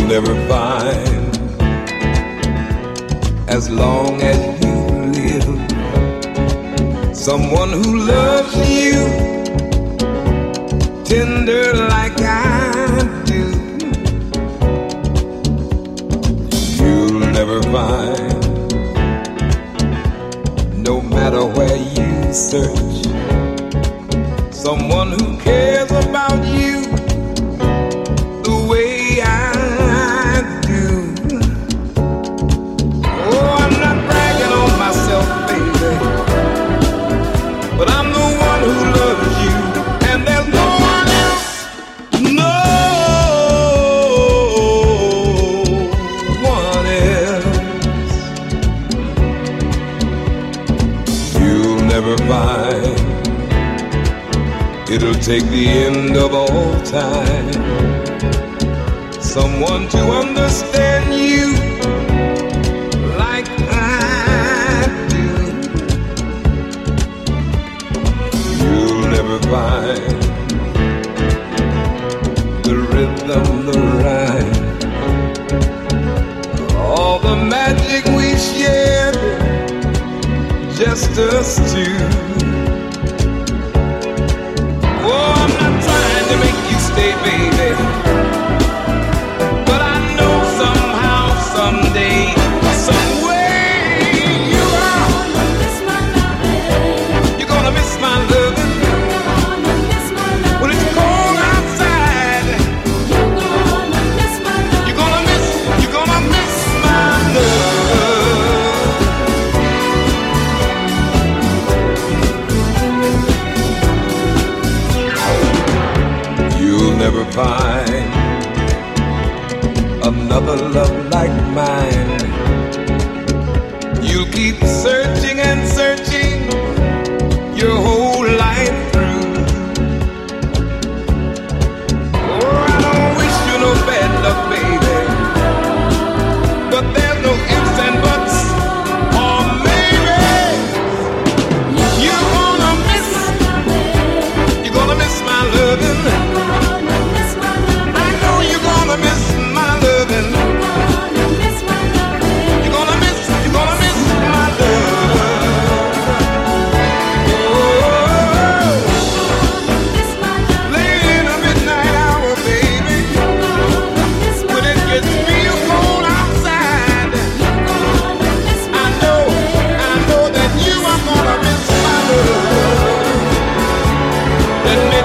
never find, as long as you live, someone who loves you tender like I do. You'll never find, no matter where you search, someone who cares about you the way I do. Oh, I'm not bragging on myself, baby, but I'm the one who loves you, and there's no one else, no one else. You'll never find, it'll take the end of all time, someone to understand you like I do. You'll never find the rhythm, the rhyme, all the magic we shared, just us two. Oh, I'm not trying to make you stay, baby, but I know somehow, someday, some way you're gonna miss my loving. You're gonna miss my loving. When it's cold outside, you're gonna miss my loving. You're gonna miss my love. You'll never find another love like mine. You'll keep searching and searching your whole life through. Oh, I don't wish you no bad luck, baby, but there's no ifs and buts, or maybe you're gonna miss my loving. I know you're gonna miss my loving. You're gonna miss my love. Oh, late in the midnight hour, baby, when it gets real cold outside, I know that you are gonna miss my love. That